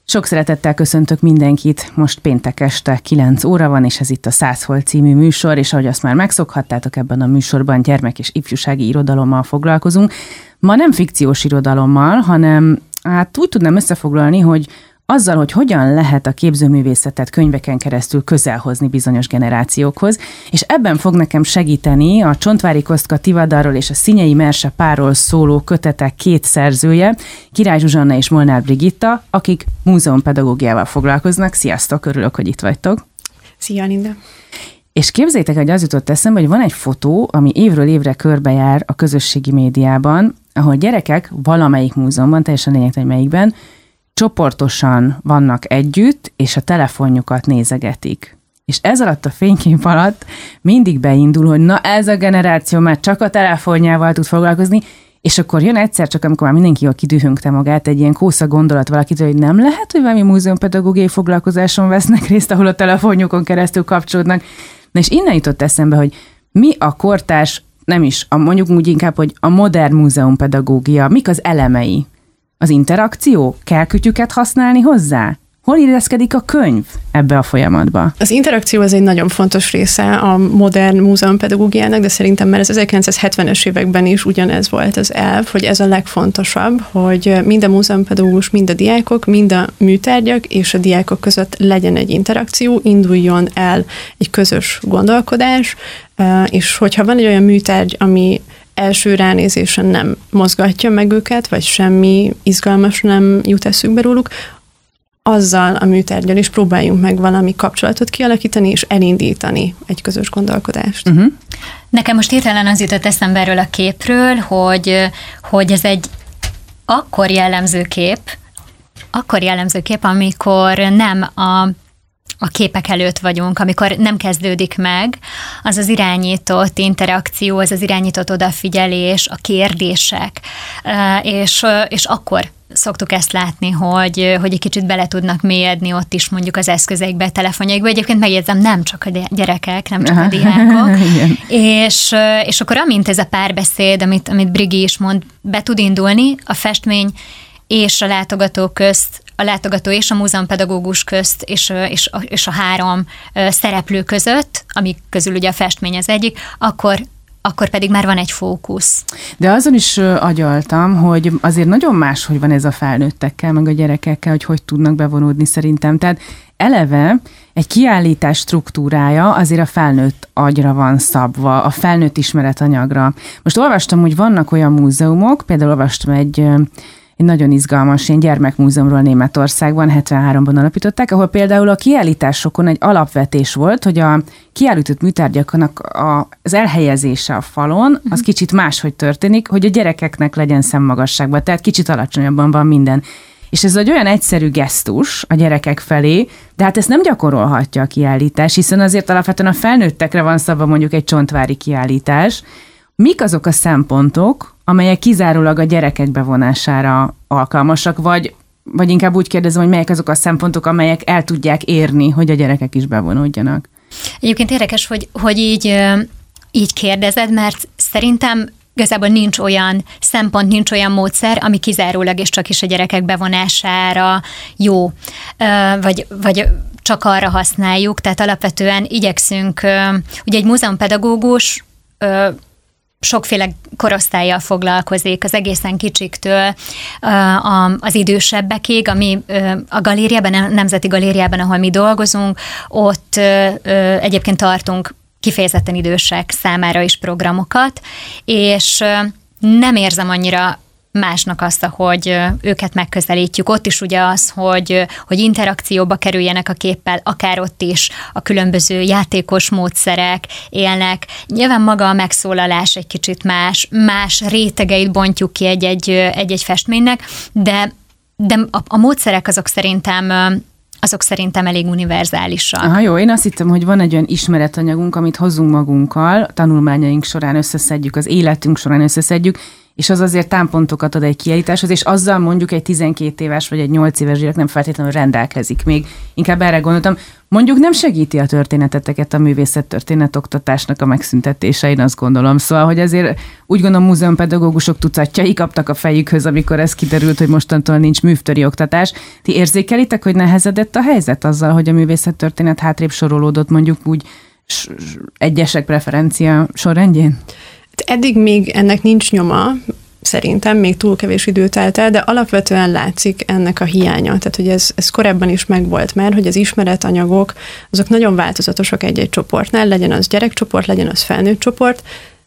Sok szeretettel köszöntök mindenkit, most péntek este 9 óra van, és ez itt a 100 Hol című műsor, és ahogy azt már megszokhattátok, ebben a műsorban gyermek- és ifjúsági irodalommal foglalkozunk. Ma nem fikciós irodalommal, hanem úgy tudnám összefoglalni, hogy azzal, hogy hogyan lehet a képzőművészetet könyveken keresztül közel hozni bizonyos generációkhoz, és ebben fog nekem segíteni a Csontváry Kostka Tivadarról és a Szinyei Merse párról szóló kötetek két szerzője, Király Zsuzsanna és Molnár Brigitta, akik múzeumpedagógiával foglalkoznak. Sziasztok, örülök, hogy itt vagytok. Szia, Linda! És képzeljétek, hogy az jutott eszembe, hogy van egy fotó, ami évről évre körbejár a közösségi médiában, ahol gyerekek valamelyik múzeumban, teljesen lényegtelen melyikben, csoportosan vannak együtt, és a telefonjukat nézegetik. És ez alatt a fénykép alatt mindig beindul, hogy na ez a generáció már csak a telefonjával tud foglalkozni, és akkor jön egyszer csak, amikor már mindenki jól kidühöngte magát, egy ilyen kósza gondolat valakitől, hogy nem lehet, hogy valami múzeumpedagógiai foglalkozáson vesznek részt, ahol a telefonjukon keresztül kapcsolódnak. Na és innen jutott eszembe, hogy mi a kortárs, nem is, mondjuk úgy inkább, hogy a modern múzeumpedagógia, mik az elemei? Az interakció? Kell kütyüket használni hozzá? Hol illeszkedik a könyv ebbe a folyamatba? Az interakció az egy nagyon fontos része a modern múzeumpedagógiának, de szerintem már az 1970-es években is ugyanez volt az elv, hogy ez a legfontosabb, hogy mind a múzeumpedagógus, mind a diákok, mind a műtárgyak és a diákok között legyen egy interakció, induljon el egy közös gondolkodás, és hogyha van egy olyan műtárgy, ami első ránézésen nem mozgatja meg őket, vagy semmi izgalmas nem jut eszükbe róluk, azzal a műtárggyal is próbáljunk meg valami kapcsolatot kialakítani, és elindítani egy közös gondolkodást. Uh-huh. Nekem most hirtelen az jutott eszembe erről a képről, hogy ez egy akkor jellemző kép, amikor nem a képek előtt vagyunk, amikor nem kezdődik meg, az az irányított interakció, az irányított odafigyelés, a kérdések, és akkor szoktuk ezt látni, hogy egy kicsit bele tudnak mélyedni ott is mondjuk az eszközeikbe, a telefonjaikba. Egyébként megjegyzem, nem csak a gyerekek, nem csak a diákok. És akkor amint ez a párbeszéd, amit Brigi is mond, be tud indulni, a festmény és a látogató közt, a látogató és a múzeumpedagógus közt, és a három szereplő között, amik közül ugye a festmény az egyik, akkor pedig már van egy fókusz. De azon is agyaltam, hogy azért nagyon más, hogy van ez a felnőttekkel, meg a gyerekekkel, hogy tudnak bevonódni szerintem. Tehát eleve egy kiállítás struktúrája azért a felnőtt agyra van szabva, a felnőtt ismeretanyagra. Most olvastam, hogy vannak olyan múzeumok, például olvastam egy nagyon izgalmas ilyen gyermekmúzeumról Németországban, 73-ban alapították, ahol például a kiállításokon egy alapvetés volt, hogy a kiállított műtárgyaknak az elhelyezése a falon, az kicsit máshogy történik, hogy a gyerekeknek legyen szemmagasságban, tehát kicsit alacsonyabban van minden. És ez egy olyan egyszerű gesztus a gyerekek felé, de hát ezt nem gyakorolhatja a kiállítás, hiszen azért alapvetően a felnőttekre van szabva mondjuk egy csontvári kiállítás. Mik azok a szempontok, amelyek kizárólag a gyerekek bevonására alkalmasak, vagy inkább úgy kérdezem, hogy melyek azok a szempontok, amelyek el tudják érni, hogy a gyerekek is bevonódjanak? Egyébként érdekes, hogy így kérdezed, mert szerintem igazából nincs olyan szempont, nincs olyan módszer, ami kizárólag és csak is a gyerekek bevonására jó, vagy csak arra használjuk, tehát alapvetően igyekszünk, ugye egy múzeumpedagógus sokféle korosztállyal foglalkozik, az egészen kicsiktől az idősebbekig, ami a galériában, a Nemzeti Galériában, ahol mi dolgozunk, ott egyébként tartunk kifejezetten idősek számára is programokat, és nem érzem annyira másnak azt, hogy őket megközelítjük. Ott is ugye az, hogy interakcióba kerüljenek a képpel, akár ott is a különböző játékos módszerek élnek. Nyilván maga a megszólalás egy kicsit más rétegeit bontjuk ki egy-egy festménynek, de a módszerek azok szerintem elég univerzálisak. Aha, jó, én azt hittem, hogy van egy olyan ismeretanyagunk, amit hozunk magunkkal, tanulmányaink során összeszedjük, az életünk során összeszedjük, és az azért támpontokat ad egy kiállításhoz, és azzal mondjuk egy 12 éves vagy egy 8 éves gyerek nem feltétlenül rendelkezik. Még inkább erre gondoltam. Mondjuk nem segíti a történeteteket a művészettörténet oktatásnak a megszüntetése, én azt gondolom. Szóval, hogy azért úgy gondolom múzeumpedagógusok tucatjai kaptak a fejükhöz, amikor ez kiderült, hogy mostantól nincs művtöri oktatás. Ti érzékelitek, hogy nehezedett a helyzet azzal, hogy a művészettörténet hátrébb sorolódott mondjuk úgy egyesek preferencia sorrendjén? Eddig még ennek nincs nyoma, szerintem még túl kevés idő telt el, de alapvetően látszik ennek a hiánya. Tehát, hogy ez korábban is megvolt már, hogy az ismeretanyagok, azok nagyon változatosak egy-egy csoportnál, legyen az gyerekcsoport, legyen az felnőtt csoport,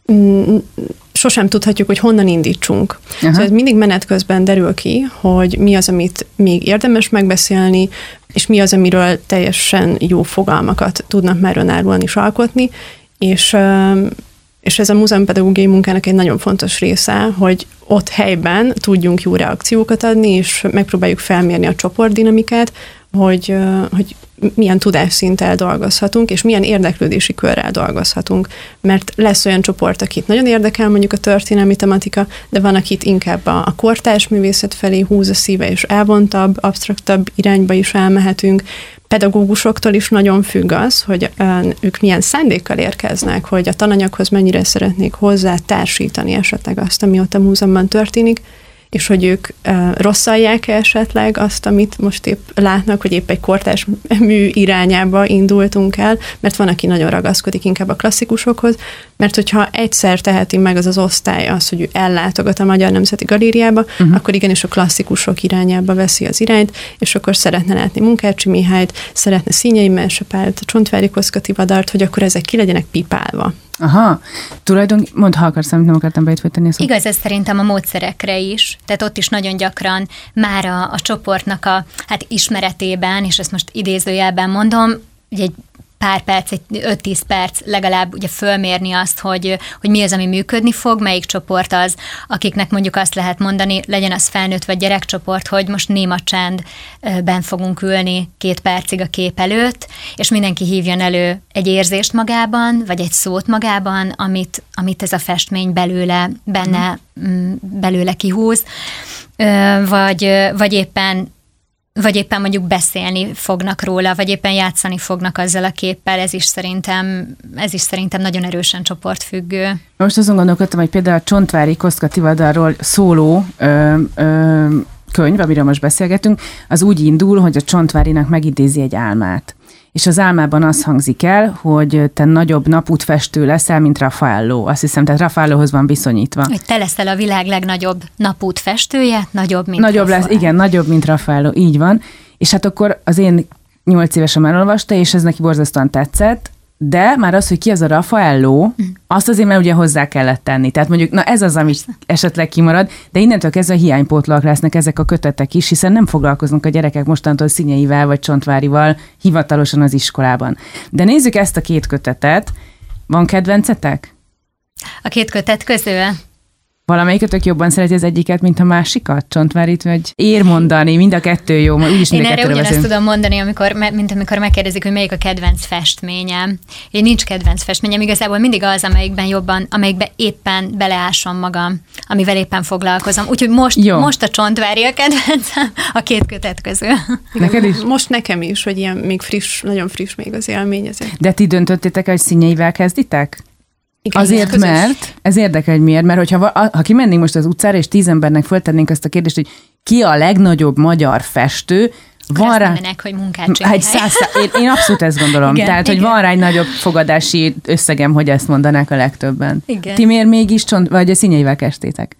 sosem tudhatjuk, hogy honnan indítsunk. Szóval ez mindig menet közben derül ki, hogy mi az, amit még érdemes megbeszélni, és mi az, amiről teljesen jó fogalmakat tudnak már önállóan is alkotni, és ez a múzeumpedagógiai munkának egy nagyon fontos része, hogy ott helyben tudjunk jó reakciókat adni, és megpróbáljuk felmérni a csoportdinamikát, hogy milyen tudásszinttel dolgozhatunk, és milyen érdeklődési körrel dolgozhatunk. Mert lesz olyan csoport, akit nagyon érdekel mondjuk a történelmi tematika, de van, akit inkább a kortárs művészet felé húz a szíve, és elvontabb, absztraktabb irányba is elmehetünk. Pedagógusoktól is nagyon függ az, hogy ők milyen szándékkal érkeznek, hogy a tananyaghoz mennyire szeretnék hozzá társítani esetleg azt, ami ott a múzeumban történik, és hogy ők rosszalják esetleg azt, amit most épp látnak, hogy épp egy kortárs mű irányába indultunk el, mert van, aki nagyon ragaszkodik inkább a klasszikusokhoz, mert hogyha egyszer teheti meg az osztály azt, hogy ő ellátogat a Magyar Nemzeti Galériába, akkor igenis a klasszikusok irányába veszi az irányt, és akkor szeretne látni Munkácsi Mihályt, szeretne Színyei Melsepált, Csontváry Kosztka Tivadart, hogy akkor ezek ki legyenek pipálva. Aha, mondd, ha akarsz, amit nem akartam beütvetni. Igaz, ez szerintem a módszerekre is, tehát ott is nagyon gyakran már a csoportnak a ismeretében, és ezt most idézőjelben mondom, ugye egy pár perc, egy 5-10 perc legalább ugye fölmérni azt, hogy mi az, ami működni fog, melyik csoport az, akiknek mondjuk azt lehet mondani, legyen az felnőtt vagy gyerekcsoport, hogy most néma csendben fogunk ülni 2 percig a kép előtt, és mindenki hívjon elő egy érzést magában, vagy egy szót magában, amit ez a festmény belőle kihúz, vagy éppen mondjuk beszélni fognak róla, vagy éppen játszani fognak azzal a képpel, ez is szerintem nagyon erősen csoportfüggő. Most azon gondolkodtam, hogy például a Csontváry Kosztka Tivadarról szóló könyv, amiről most beszélgetünk, az úgy indul, hogy a Csontvárynak megidézi egy álmát. És az álmában az hangzik el, hogy te nagyobb napútfestő leszel, mint Raffaello. Azt hiszem, tehát Raffaellohoz van viszonyítva. Hogy te leszel a világ legnagyobb napútfestője, nagyobb, mint Raffaello. Igen, nagyobb, mint Raffaello, így van. És hát akkor az én 8 évesen elolvasta, és ez neki borzasztóan tetszett, de már az, hogy ki az a Raffaello, azt azért már ugye hozzá kellett tenni. Tehát mondjuk, na ez az, ami esetleg kimarad, de innentől kezdve hiánypótlóak lesznek ezek a kötetek is, hiszen nem foglalkoznak a gyerekek mostantól Színyeivel vagy Csontváryval hivatalosan az iskolában. De nézzük ezt a 2 kötetet. Van kedvencetek? A 2 kötet közül? Valamelyikötök jobban szereti az egyiket, mint a másikat? Csontváryt, vagy ér mondani, mind a 2 jó, úgyis mind a 2-ről beszélünk. Én erre ugyanazt tudom mondani, mint amikor megkérdezik, hogy melyik a kedvenc festményem. Én nincs kedvenc festményem, igazából mindig az, amelyikben éppen beleásom magam, amivel éppen foglalkozom. Úgyhogy most a Csontváry a kedvencem a 2 kötet közül. Neked is? Most nekem is, hogy ilyen még friss, nagyon friss még az élmény ezért. De ti döntöttétek, hogy Színyeivel kezditek? Igen, azért, mert ez érdekel, hogy miért, mert ha kimennénk most az utcára, és 10 embernek föltennénk azt a kérdést, hogy ki a legnagyobb magyar festő, van rá... mondanak, hogy Munkácsi Mihály. Én abszolút ezt gondolom. Igen, tehát, hogy van rá egy nagyobb fogadási összegem, hogy ezt mondanák a legtöbben. Igen. Ti miért mégis vagy a Színyeivel kezdtétek?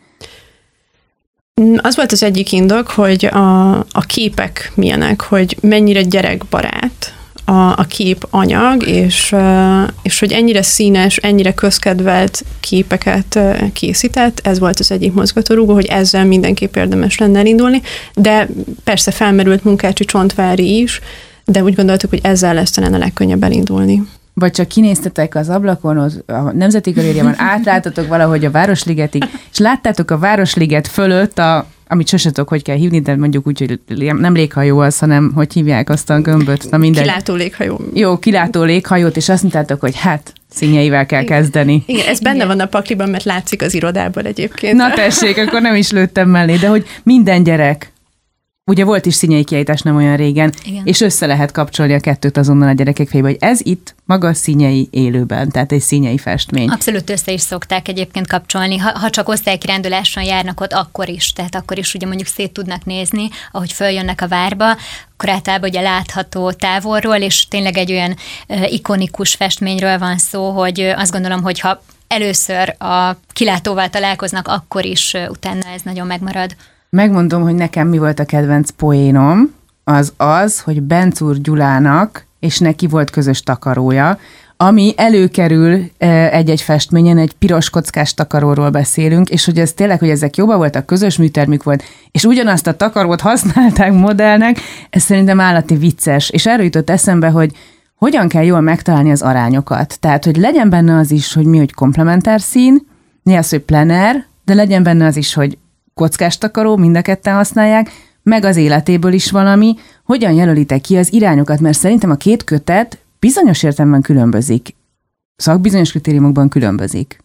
Az volt az egyik indok, hogy a képek milyenek, hogy mennyire gyerekbarát a kép anyag, és hogy ennyire színes, ennyire közkedvelt képeket készített, ez volt az egyik mozgatórugó, hogy ezzel mindenképp érdemes lenne elindulni, de persze felmerült Munkácsi, Csontváry is, de úgy gondoltuk, hogy ezzel lesz talán a legkönnyebb elindulni. Vagy csak kinéztetek az ablakon, a Nemzeti Galériában, átláttatok valahogy a Városligetig, és láttátok a Városliget fölött amit sose tudok, hogy kell hívni, de mondjuk úgy, hogy nem léghajó az, hanem hogy hívják azt a gömböt. Na mindegy. Kilátó léghajó. Jó, kilátó léghajót, és azt mondtátok, hogy hát színjeivel kell kezdeni. Igen, ez benne van a pakliban, mert látszik az irodából egyébként. Na tessék, akkor nem is lőttem mellé, de hogy minden gyerek, ugye volt is színjei kiállítás nem olyan régen, igen. És össze lehet kapcsolni a kettőt azonnal a gyerekek fejébe, hogy ez itt maga színjei élőben, tehát egy színjei festmény. Abszolút össze is szokták egyébként kapcsolni, ha csak osztálykiránduláson járnak ott, akkor is, tehát akkor is ugye mondjuk szét tudnak nézni, ahogy följönnek a várba, akkor általában ugye látható távolról, és tényleg egy olyan ikonikus festményről van szó, hogy azt gondolom, hogy ha először a kilátóval találkoznak, akkor is utána ez nagyon megmarad. Megmondom, hogy nekem mi volt a kedvenc poénom, az, hogy Bencúr Gyulának, és neki volt közös takarója, ami előkerül egy-egy festményen, egy piros kockás takaróról beszélünk, és hogy ez tényleg, hogy ezek jobban voltak, közös műtermük volt, és ugyanazt a takarót használták modellnek, ez szerintem állati vicces, és erről jutott eszembe, hogy hogyan kell jól megtalálni az arányokat. Tehát, hogy legyen benne az is, hogy mi, hogy komplementár szín, mi az, hogy plener, de legyen benne az is, hogy kockás takaró, mind a ketten használják, meg az életéből is valami, hogyan jelölitek ki az irányokat, mert szerintem a két kötet bizonyos értelemben különbözik. Szakbizonyos kritériumokban különbözik.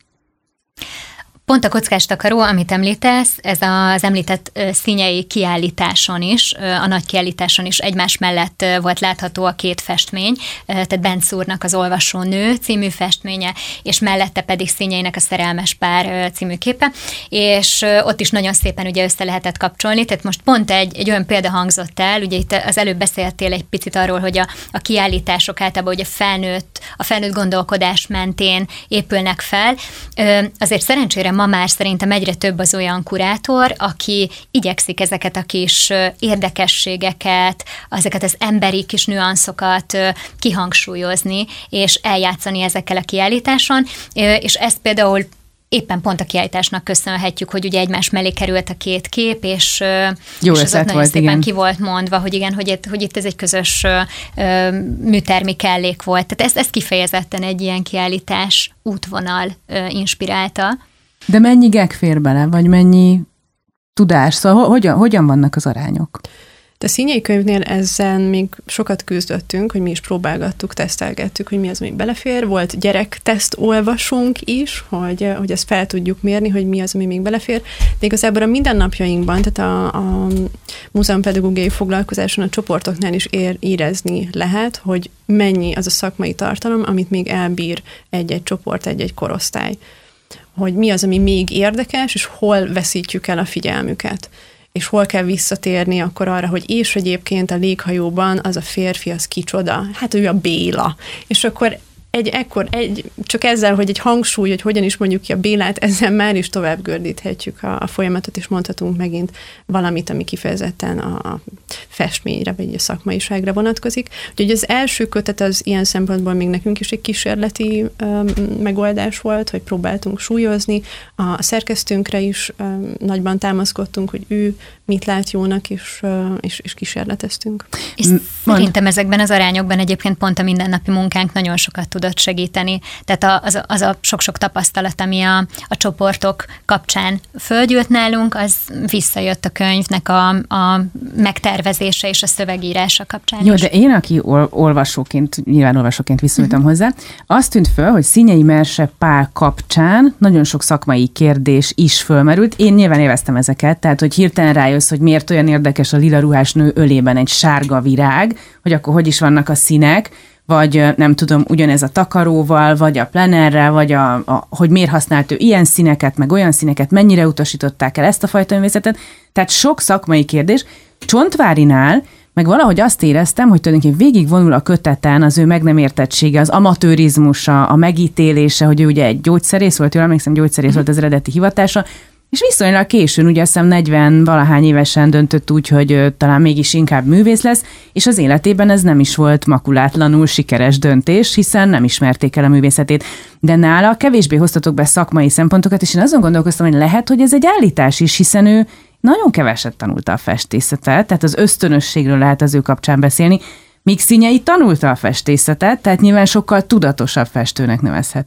Pont a kockás takaró, amit említesz, ez az említett színjei kiállításon is, a nagy kiállításon is egymás mellett volt látható a két festmény, tehát Bencúrnak az Olvasónő című festménye, és mellette pedig Színjeinek a Szerelmes pár című képe, és ott is nagyon szépen ugye össze lehetett kapcsolni, tehát most pont egy olyan példa hangzott el, ugye itt az előbb beszéltél egy picit arról, hogy a kiállítások általában ugye a felnőtt gondolkodás mentén épülnek fel, azért szerencsére ma már szerintem egyre több az olyan kurátor, aki igyekszik ezeket a kis érdekességeket, ezeket az emberi kis nüanszokat kihangsúlyozni, és eljátszani ezekkel a kiállításon, és ezt például éppen pont a kiállításnak köszönhetjük, hogy ugye egymás mellé került a két kép, és az ott nagyon szépen ki volt mondva, hogy igen, hogy itt ez egy közös műtermi kellék volt. Tehát ez kifejezetten egy ilyen kiállítás útvonal inspirálta. De mennyi gag fér bele, vagy mennyi tudás? Szóval hogyan vannak az arányok? A Színjei könyvnél ezzel még sokat küzdöttünk, hogy mi is próbálgattuk, tesztelgettük, hogy mi az, ami belefér. Volt gyerekteszt olvasónk is, hogy ezt fel tudjuk mérni, hogy mi az, ami még belefér. De igazából a mindennapjainkban, tehát a múzeumpedagógiai foglalkozáson a csoportoknál is érezni lehet, hogy mennyi az a szakmai tartalom, amit még elbír egy-egy csoport, egy-egy korosztály. Hogy mi az, ami még érdekes, és hol veszítjük el a figyelmüket. És hol kell visszatérni akkor arra, hogy és egyébként a léghajóban az a férfi, az kicsoda? Hát ő a Béla. És akkor csak ezzel, hogy egy hangsúly, hogy hogyan is mondjuk ki a Bélát, ezzel már is tovább gördíthetjük a folyamatot, és mondhatunk megint valamit, ami kifejezetten a festményre, vagy a szakmaiságra vonatkozik. Úgyhogy az első kötet az ilyen szempontból még nekünk is egy kísérleti megoldás volt, hogy próbáltunk súlyozni. A szerkesztőnkre is nagyban támaszkodtunk, hogy ő mit lát jónak, és kísérleteztünk. És szerintem ezekben az arányokban egyébként pont a mindennapi munkánk nagyon sokat tudott segíteni. Tehát az a sok-sok tapasztalat, ami a csoportok kapcsán földgyűlt nálunk, az visszajött a könyvnek a megtervezése és a szövegírása kapcsán. Jó, de én, aki nyilván olvasóként viszonyultam hozzá, azt tűnt föl, hogy Színjei Merse Pál kapcsán nagyon sok szakmai kérdés is fölmerült. Én nyilván élveztem ezeket, tehát hogy hirtelen rájössz, hogy miért olyan érdekes a lila ruhás nő ölében egy sárga virág, hogy akkor hogy is vannak a színek, vagy nem tudom, ugyanez a takaróval, vagy a plenerrel, vagy hogy miért használt ő ilyen színeket, meg olyan színeket, mennyire utasították el ezt a fajta művészetet. Tehát sok szakmai kérdés. Csontvárinál meg valahogy azt éreztem, hogy tulajdonképpen végigvonul a köteten az ő meg nem értettsége, az amatőrizmusa, a megítélése, hogy ő ugye egy gyógyszerész volt, jól emlékszem, gyógyszerész volt az eredeti hivatása, és viszonylag későn, ugye azt hiszem 40-valahány évesen döntött úgy, hogy talán mégis inkább művész lesz, és az életében ez nem is volt makulátlanul sikeres döntés, hiszen nem ismerték el a művészetét. De nála kevésbé hoztatok be szakmai szempontokat, és én azon gondolkoztam, hogy lehet, hogy ez egy állítás is, hiszen ő nagyon keveset tanulta a festészetet, tehát az ösztönösségről lehet az ő kapcsán beszélni, míg Színjei tanulta a festészetet, tehát nyilván sokkal tudatosabb festőnek nevezhető.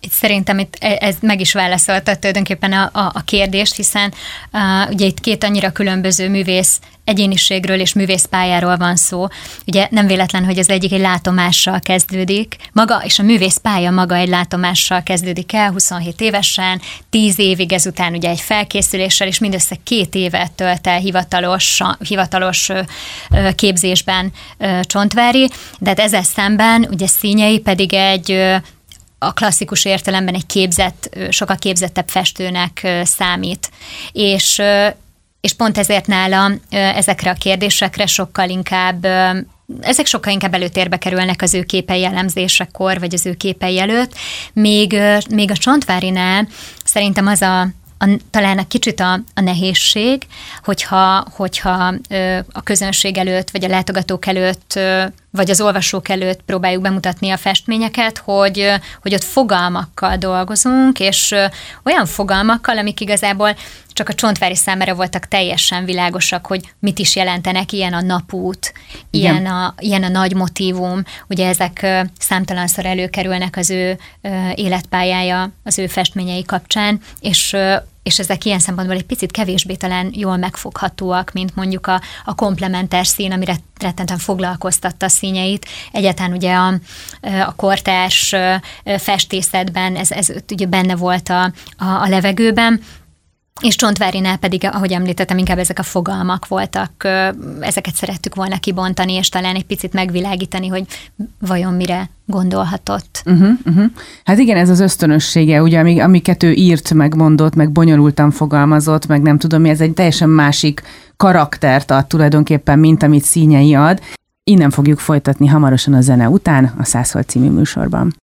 Szerintem ez meg is válaszolta tulajdonképpen a kérdést, hiszen ugye itt két annyira különböző művész egyéniségről és művészpályáról van szó. Ugye nem véletlen, hogy az egyik egy látomással kezdődik, maga és a művészpálya maga egy látomással kezdődik el, 27 évesen, 10 évig ezután ugye egy felkészüléssel, és mindössze 2 évet tölt el hivatalos képzésben Csontváry, de hát ezzel szemben ugye Színyei pedig a klasszikus értelemben egy sokkal képzettebb festőnek számít. És pont ezért nála ezekre a kérdésekre sokkal inkább előtérbe kerülnek az ő képei elemzésekor, vagy az ő képei előtt, még a Csontvárinál szerintem az talán egy kicsit a nehézség, hogyha a közönség előtt, vagy a látogatók előtt, vagy az olvasók előtt próbáljuk bemutatni a festményeket, hogy ott fogalmakkal dolgozunk, és olyan fogalmakkal, amik igazából csak a Csontváry számára voltak teljesen világosak, hogy mit is jelentenek, ilyen a napút, ilyen a nagy motívum, ugye ezek számtalanszor előkerülnek az ő életpályája, az ő festményei kapcsán, és ezek ilyen szempontból egy picit kevésbé talán jól megfoghatóak, mint mondjuk a komplementer szín, amire rettentően foglalkoztatta Színyeit. Egyáltalán ugye a kortárs festészetben ez ugye benne volt a levegőben, és Csontvárinál pedig, ahogy említettem, inkább ezek a fogalmak voltak, ezeket szerettük volna kibontani, és talán egy picit megvilágítani, hogy vajon mire gondolhatott. Hát igen, ez az ösztönössége, ugye, amiket ő írt, megmondott, meg bonyolultan fogalmazott, meg nem tudom mi, ez egy teljesen másik karaktert ad tulajdonképpen, mint amit Színyei ad. Innen fogjuk folytatni hamarosan a zene után a 100 Hold című műsorban.